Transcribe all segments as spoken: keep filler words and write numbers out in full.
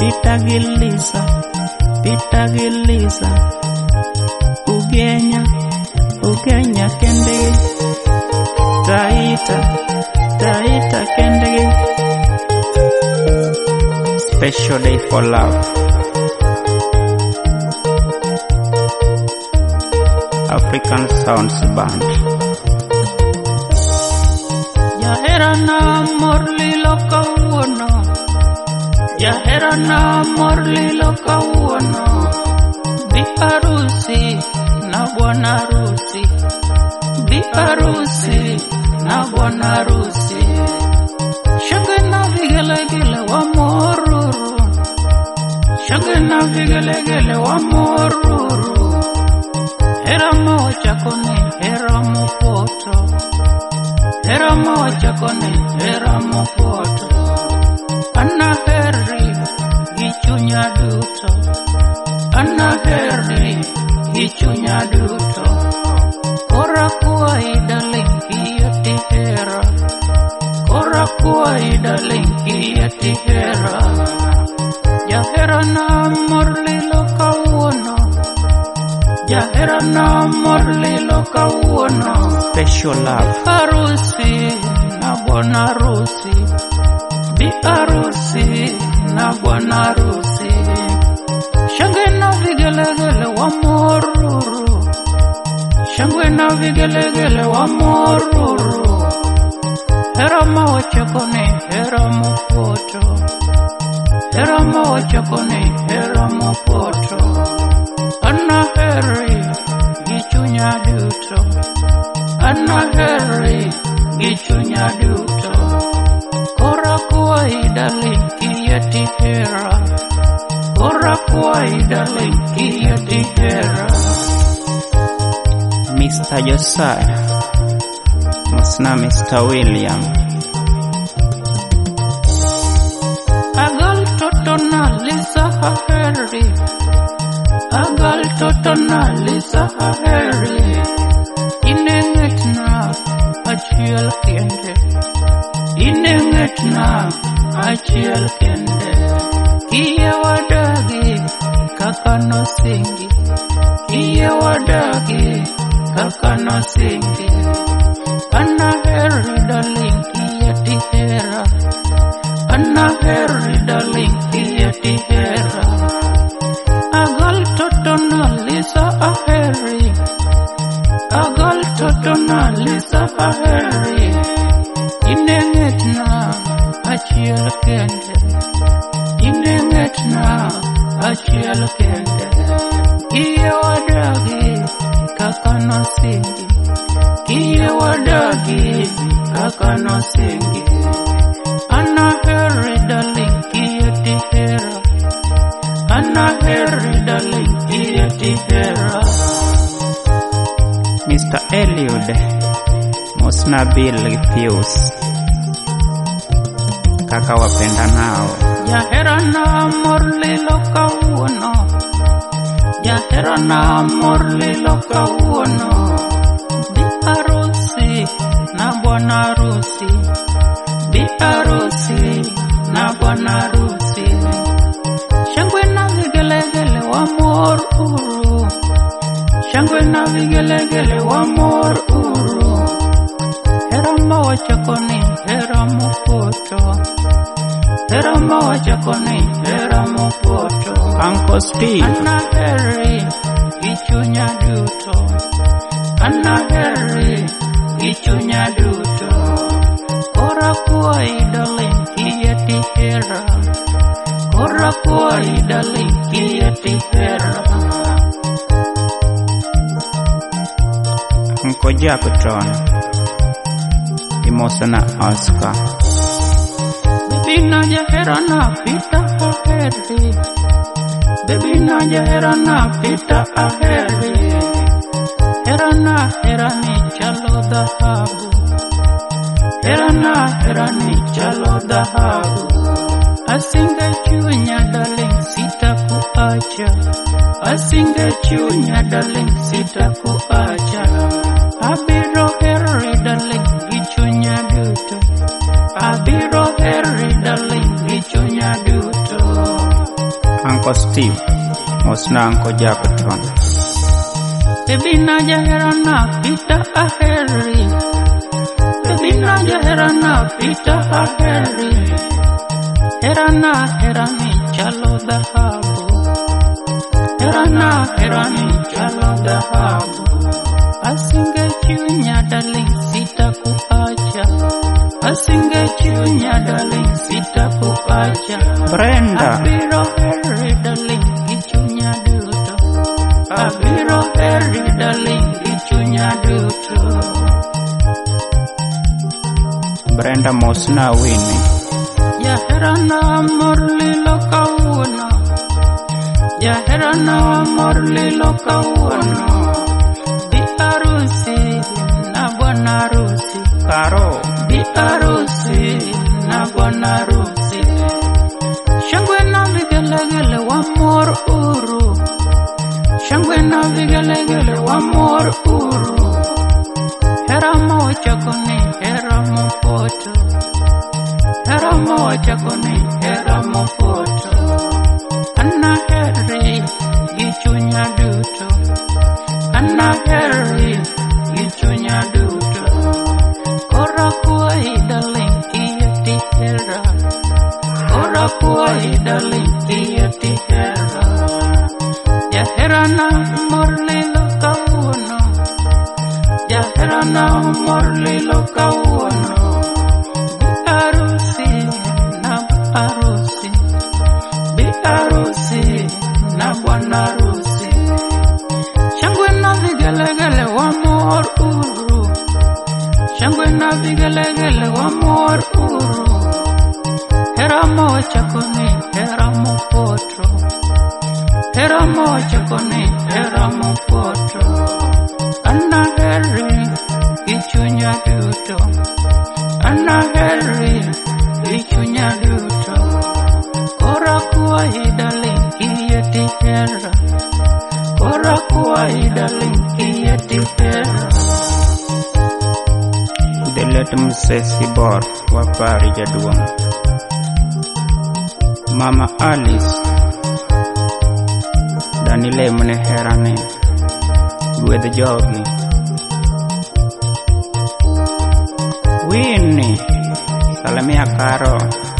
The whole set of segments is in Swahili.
Peter Gilisa, Peter Gilisa, Ugenya, Ugenya kende, Taita, Taita kende. Special day for love. African Sounds Band. Yahera na morli loka uono, Yahera na morli loka uono, bi harusi na bwana harusi, bi harusi na bwana harusi. Shangwe na vigelegele wa moruru, shangwe na vigelegele wa moruru. Hera moja kone, hera mopoto, hera moja kone, hera mopoto. Anna heri, gichunya duto, Anna heri, gichunya duto. Kora kuwaida linki yati hera, Kora kuwaida linki yati hera. Yahera na morli loka uono, Yahera na morli loka uono. Special love. Harusi na bwana harusi, bi harusi na bwana harusi. Shangwe na vigelegele wa moruru, shangwe na vigelegele wa moruru. Hera moja kone, hera mopoto, hera moja kone, hera mopoto. Anna heri, gichunya duto, Anna heri, gichunya duto. Kora kuwaida linki yati hera, Kora kuwaida linki yati hera. Mister Josiah, Musna Mister William. Agal toto na Lisa heri, Agal toto na Lisa heri. Inenget na achiel kende, Inenget na achiel kende. Kiye wadagi kaka no singi, Kiye wadagi kaka no singi. Anna heri darling kiyati hera, Anna heri darling kiyati hera. Agal toto na Lisa aheri, Agal toto na Lisa aheri. Inenget na achiel kende, Inenget na achiel kende. Kiye wadagi kaka no singi, Kiye wadagi kaka no singi. Anna heri darling kiyati hera, Anna heri darling kiyati hera. Mister Eliud, Musna Bill Pius, kaka wapenda nao. Yahera na morli loka uono, Yahera na morli loka uono. Bi harusi na bwana harusi, bi harusi na bwana harusi. Shangwe na vigelegele wa moruru, shangwe na vigelegele wa moruru. Hera moja kone, hera mopoto, hera moja kone, hera mopoto. Uncle Steve. Anna heri, gichunya duto, Anna heri, gichunya duto. Kora kuwaida linki yati hera, Kora kuwaida linki yati hera. Uncle Jackton, Imosana Oscar. Baby na Yahera na Peter aheri, Baby na Yahera na Peter aheri. Hera na hera ni chalo dhahabu, Hera na hera ni chalo dhahabu. Asinge chunya darling sitakuacha, Asinge chunya darling sitakuacha. Abiro heri darling gichunya duto, Abiro heri darling gichunya duto. Uncle Steve, mosna Uncle Jackton. Baby na jahera na pita aheri. Baby na jahera na pita aheri. Herana herani chalo dhahabu. Herana herani chalo dhahabu. Asinge chunya darling sitakuacha. Asinge chunya darling sitakuacha. Brenda Abiro heri darling ichunya duto. Abiro heri darling ichunya duto. Brenda mosna Winnie. Ya herana amor lilo kawuono. Ya herana amor lilo kawuono. Bi arusi na bwana arusi. Karo bi arusi na bwana arusi. Shangwe na vigelegele wa mor uru. Shangwe na vigelegele wa mor uru. Hera moja kone hera mopoto. Hera moja kone hera mopoto. Anna heri ichunya duto. Anna heri ichunya duto. Kora kuai darling iyati hera. Kora kuai darling iyati hera. Ya herana morlilo kawuono. Ya herana morlilo kawuono. Arusi na arusi. Bi arusi na bwana arusi. Shangwe na vigelegele wa mor uru. Shangwe na vigelegele wa mor uru. Hera moja kone hera mopoto. Hera moja kone hera mopoto. Anna heri ichunya duto. Anna heri ichunya duto. Kora kuai darling iyati hera. Kora kuai darling iyati hera. Delet msesi bor wapari jaduong. Mama Alice Danile mune herane with jogi. Winnie Salamia Karo.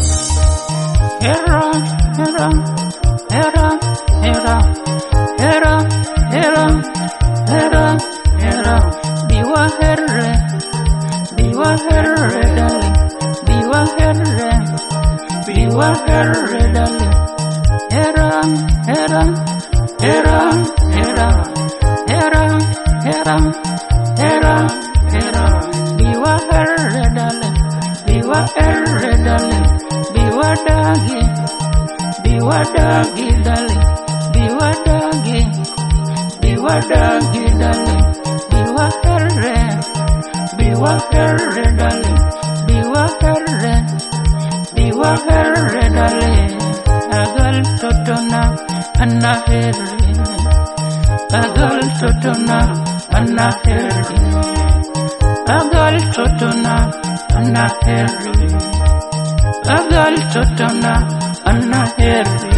Hera hera hera hera hera hera hera hera. Biwa herre biwa herre darling. Biwa herre biwa herre darling. Hera hera hera hera hera hera hera hera. Biwa herre darling. Biwa herre darling. Biwa dagi. Biwa dagi darling. Biwa dagi. Biwa dagi darling. Biwa herre. Biwa herre darling. Biwa herre. Biwa herre darling. Agal totona anna herre. Agal totona anna herre. Agal totona anna herre. Agal totona anna herre.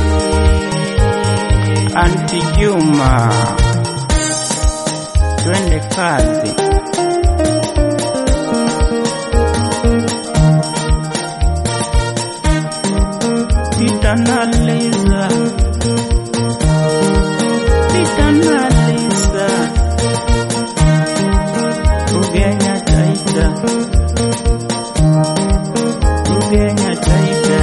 Auntie Juma twende kazi. Pita na Liza. Pita na Liza. Ugenya taita. Ugenya taita.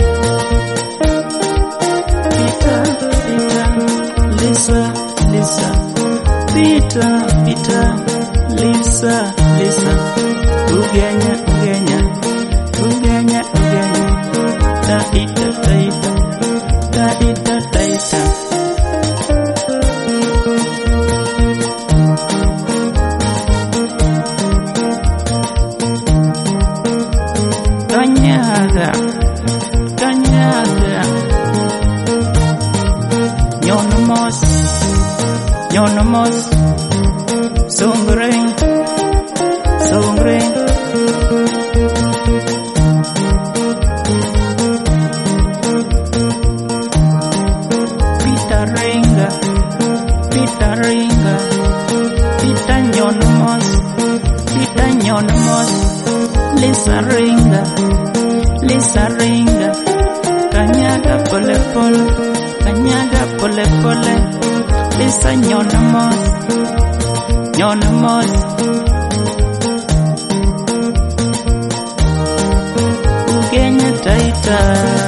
Pita, pita, Lisa, Lisa. Pita, pita, Lisa, Lisa. Ugenya, ugenya. Ugenya, ugenya. Taita, taita. Taita, taita. Kanyaga, kanyaga. Nyonomos, nyonomos. Sungring, sungring. mos, Lisa ringa, Lisa ringa, kanyaga pole pole, kanyaga pole pole, Lisa nyona mos, nyona mos. Ugenya taita